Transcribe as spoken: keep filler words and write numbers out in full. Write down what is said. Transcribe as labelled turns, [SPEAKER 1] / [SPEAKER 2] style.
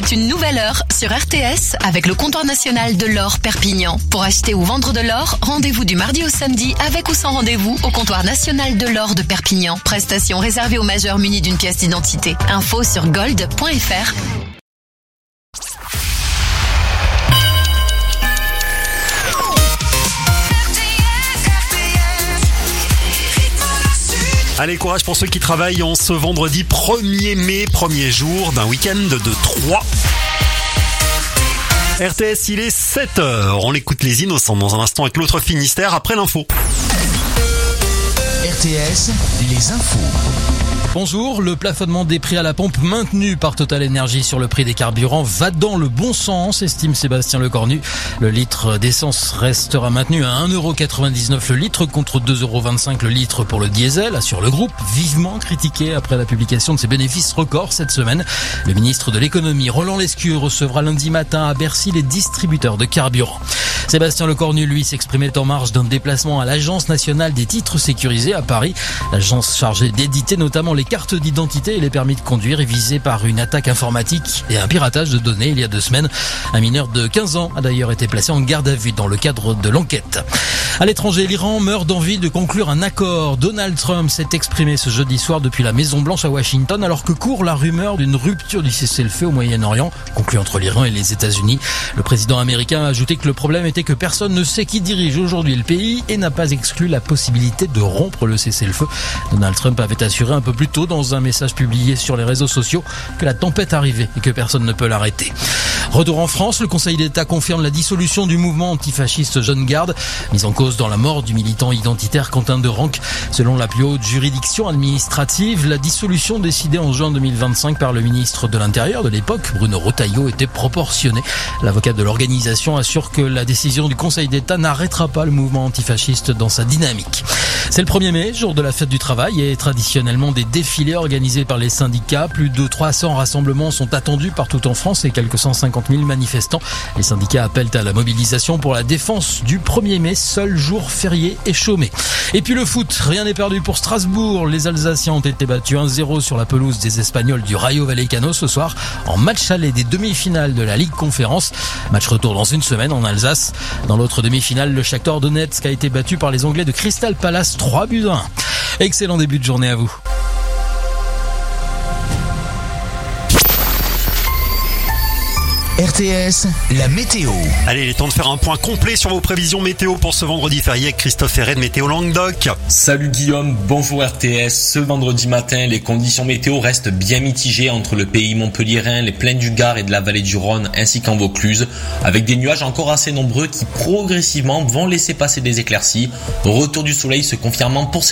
[SPEAKER 1] C'est une nouvelle heure sur R T S avec le comptoir national de l'or Perpignan. Pour acheter ou vendre de l'or, rendez-vous du mardi au samedi avec ou sans rendez-vous au comptoir national de l'or de Perpignan. Prestation réservée aux majeurs munis d'une pièce d'identité. Info sur gold point f r.
[SPEAKER 2] Allez, courage pour ceux qui travaillent en ce vendredi premier mai, premier jour d'un week-end de trois. R T S, il est sept heures. On l'écoute les innocents dans un instant avec l'autre Finistère après l'info.
[SPEAKER 3] R T S, les infos.
[SPEAKER 4] Bonjour, le plafonnement des prix à la pompe maintenu par Total Energy sur le prix des carburants va dans le bon sens, estime Sébastien Lecornu. Le litre d'essence restera maintenu à un euro quatre-vingt-dix-neuf le litre contre deux euros vingt-cinq le litre pour le diesel, assure le groupe, vivement critiqué après la publication de ses bénéfices records cette semaine. Le ministre de l'économie, Roland Lescure, recevra lundi matin à Bercy les distributeurs de carburant. Sébastien Lecornu, lui, s'exprimait en marge d'un déplacement à l'Agence nationale des titres sécurisés à Paris. L'agence chargée d'éditer notamment les cartes d'identité et les permis de conduire est visée par une attaque informatique et un piratage de données il y a deux semaines. Un mineur de quinze ans a d'ailleurs été placé en garde à vue dans le cadre de l'enquête. À l'étranger, l'Iran meurt d'envie de conclure un accord. Donald Trump s'est exprimé ce jeudi soir depuis la Maison-Blanche à Washington alors que court la rumeur d'une rupture du cessez-le-feu au Moyen-Orient, conclu entre l'Iran et les États-Unis. Le président américain a ajouté que le problème était que personne ne sait qui dirige aujourd'hui le pays et n'a pas exclu la possibilité de rompre le cessez-le-feu. Donald Trump avait assuré un peu plus tôt dans un message publié sur les réseaux sociaux que la tempête arrivait et que personne ne peut l'arrêter. Retour en France, le Conseil d'État confirme la dissolution du mouvement antifasciste Jeune Garde, mise en cause dans la mort du militant identitaire Quentin Derenc. Selon la plus haute juridiction administrative, la dissolution décidée en juin deux mille vingt-cinq par le ministre de l'Intérieur de l'époque, Bruno Retailleau, était proportionnée. L'avocat de l'organisation assure que la décision du Conseil d'État n'arrêtera pas le mouvement antifasciste dans sa dynamique. C'est le premier mai, jour de la fête du travail et traditionnellement des défilés organisés par les syndicats. Plus de trois cents rassemblements sont attendus partout en France et quelques cent cinquante mille manifestants. Les syndicats appellent à la mobilisation pour la défense du premier mai, seul jour férié et chômé. Et puis le foot, rien n'est perdu pour Strasbourg. Les Alsaciens ont été battus un zéro sur la pelouse des Espagnols du Rayo Vallecano ce soir en match aller des demi-finales de la Ligue Conférence. Match retour dans une semaine en Alsace. Dans l'autre demi-finale, le Shakhtar Donetsk a été battu par les Anglais de Crystal Palace trois buts à un. Excellent début de journée à vous.
[SPEAKER 3] R T S, la météo.
[SPEAKER 2] Allez, il est temps de faire un point complet sur vos prévisions météo pour ce vendredi férié avec Christophe Ferret de Météo Languedoc.
[SPEAKER 5] Salut Guillaume, bonjour R T S. Ce vendredi matin, les conditions météo restent bien mitigées entre le pays montpelliérain, les plaines du Gard et de la vallée du Rhône ainsi qu'en Vaucluse, avec des nuages encore assez nombreux qui progressivement vont laisser passer des éclaircies. Retour du soleil se confirmant pour cette